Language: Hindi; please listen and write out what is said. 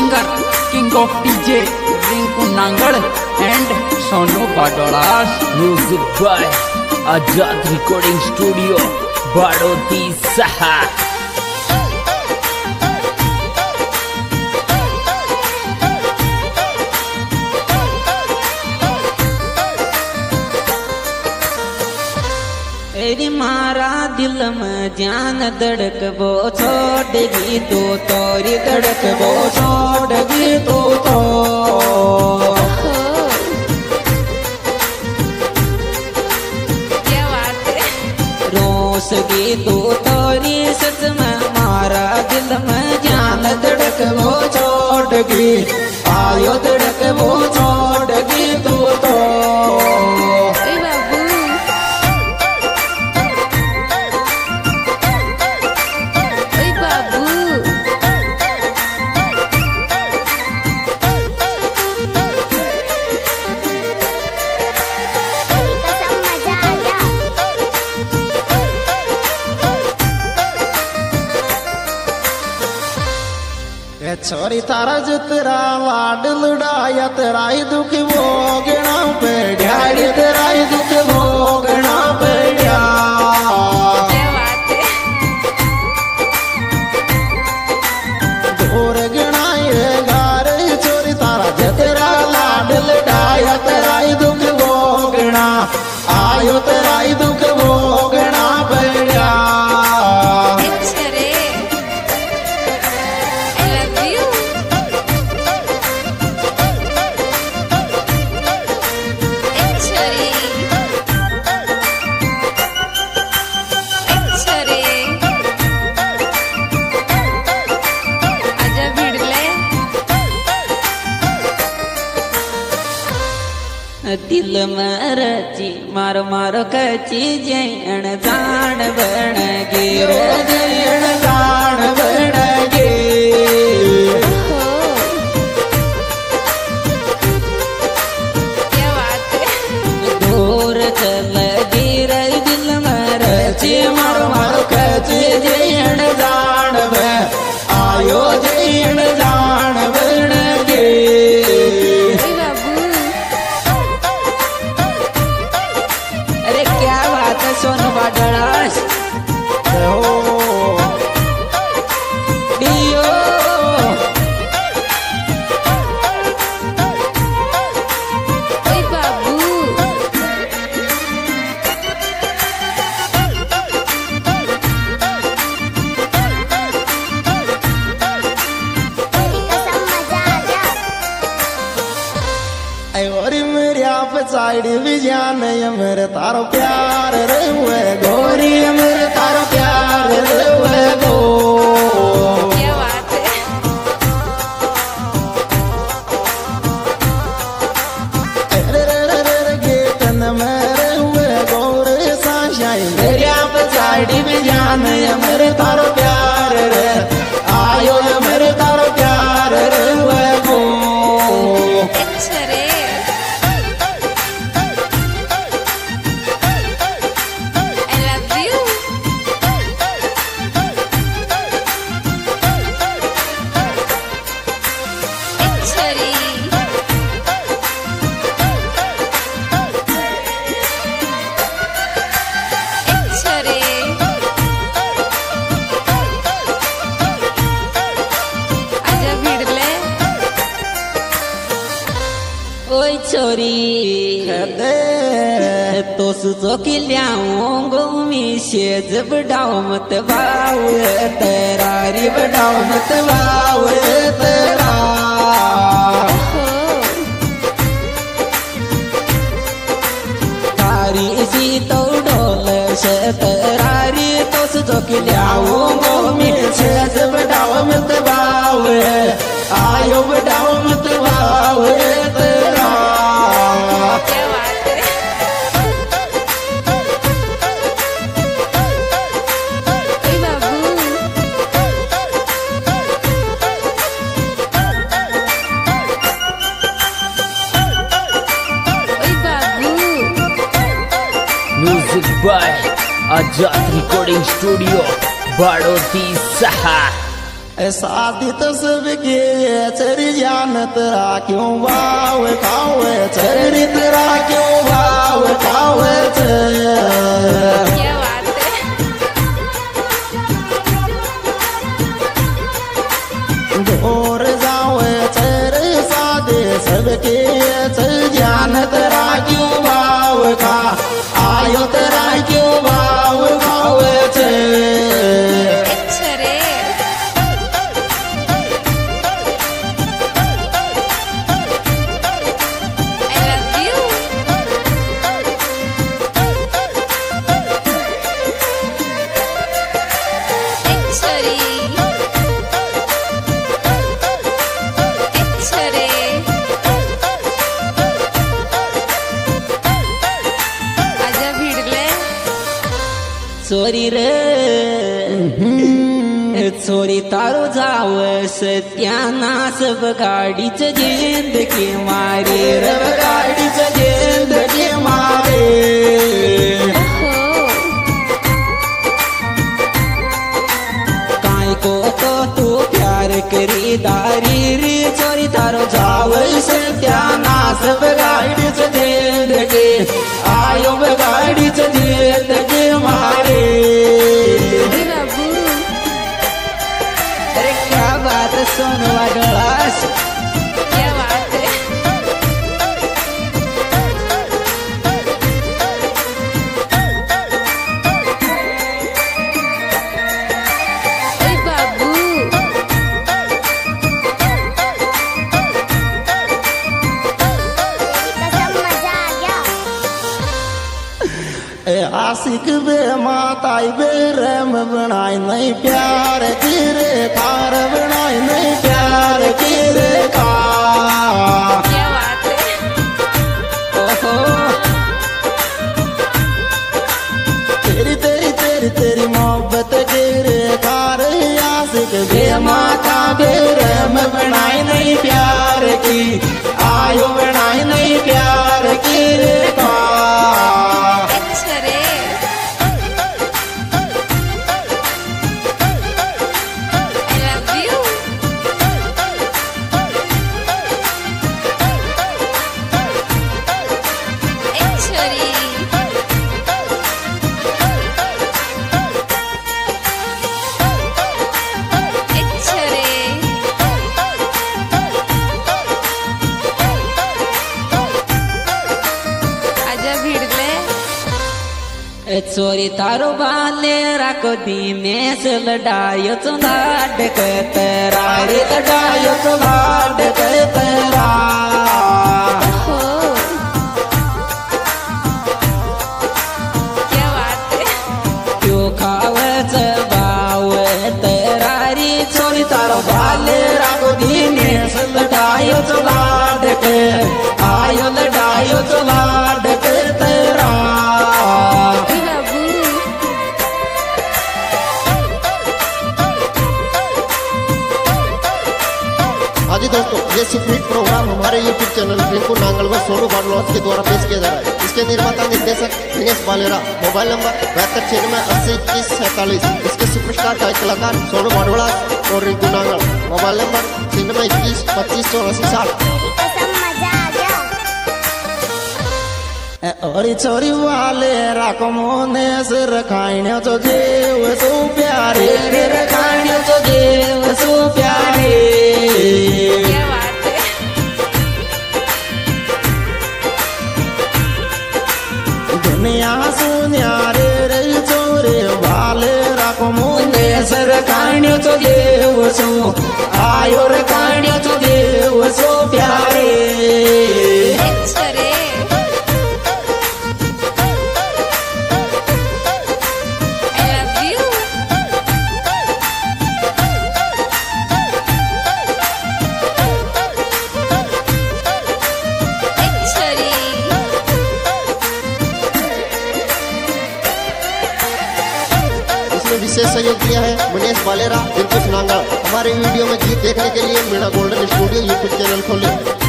Singer king of DJ Rinku Nangad and Sonu Badolas. Music by Azad recording studio Badoti सहा। तेरी मारा दिल में जान धड़क वो छोड़गी तो तोरी धड़क वो छोड़गी तो क्या बात है। रोसगी तो तोरी सच में मारा दिल में जान धड़क वो छोड़गी आयो धड़क वो छोड़गी तो छोरी तारा जुतरा लाड लुड़ाया तेराई दुख भोगना पड़ा तेराई दुख भोगना पड़ा। घोर गणाए गार छोरी तारा जतरा लाड लुड़ाया तेराई दुख भोगना आयो तेराई दुख भोगना पड़ा। दिल में रची मारो मारो कची जैन जान बन गे रे जैन जान बन गे। क्या बात है। दूर चल गिर दिल में रची मारो मारो कची जैन जान बन आयो जैन जान बन गे। सोनू बाडोलास डियो बाबू साइड भी जान मेरे तारो प्यार रे हुए गोरी मेरे तारो प्यार रे हुए गो। क्या बात है। गेटन मेरे हुए गोरे साशाई मेरे आप साइड भी जान मेरे तारो प्यार रे आयो मेरे तारो प्यार रे हुए गो। ओए छोरी तो सुसो की लियाऊंगो मी शेज बढ़ाओ मत बाऊ तेरारी बढ़ाओ मत बाऊ तेरा। तारी सी तो ढोल से तेरारी तो सुसो की लियाऊंगो मी शेज बढ़ाओ मत बाऊ आयो बढ़ाओ मत बाऊ तेरा। Music by Azad recording studio Badoti सहा। शादी तो सबके चरियानत राख्यो वाव खावे चरित राख्यो वाव खावे क्या बात है ढोर जावे चर सादे सबके चरियानत राख्यो वाव खा आयो त राख्यो वाव खावे अच्छा रे I love you अच्छा रे अच्छा रे आजा भिडले चोरी रे चोरी तारो जाव सत्यानाश गाडीच जिंदगी मारे रे गाडीच जिंदगी मारे हो काय को तो तू प्यार करी दारी रे चोरी तारो जाव सत्यानाश गाडीच जिंदगी आयो गाडीच जिंदगी मारे अरे बाबू अरे क्या बात है सोनवा डोळास क्या बात है अरे बाबू ए आशिक बे माताई बे रम बनाई नहीं प्यार की रे तार बनाई नहीं प्यार की रे का क्या बात है ओहो तेरी तेरी तेरी तेरी मोहब्बत के रे कार आशिक बे माता बे रम बनाई नहीं प्यार की आयो बनाई नहीं प्यार की रे का अच्छा रे I love you अच्छा रे अच्छा रे आजा भिडले चोरी तारो बाले राको दिनेश लडायो तो लाड कतरा रे लडायो तो लाड कतरा हो क्या बात है क्यों खावच बाव तेरा रे चोरी तारो बाले राको दिनेश लडायो तो लाड के आयो लडायो तो लाड कतरा अरे बाबू हाँ जी दोस्तों, ये सुपरहिट प्रोग्राम हमारे YouTube चैनल रिंकू नांगल व सोनू बाडलॉस के द्वारा पेश किया जा रहा है। इसके निर्माता निर्देशक दिनेश बालेरा। Mobile number 7296802147। इसके सुपरस्टार गायक कलाकार सोनू बाडोला और रिंकू नांगल। Mobile number 9121258460। और चोरी वाले राको मोने से रखाइने तो देव सो प्यारे रे रखाइने तो देव सो प्यारे क्या बात है दुनिया सुन्यारे रे चोरे वाले राको मोने से रखाइने तो देव सो आयो रखाइने तो देव सो प्यारे अच्छा रे I love you अच्छा रे इसमें विशेष सहयोग दिया है मनीष बालेरा, रिंकू नांगल। हमारे वीडियो में गीत देखने के लिए Meena golden studio YouTube channel खोलें।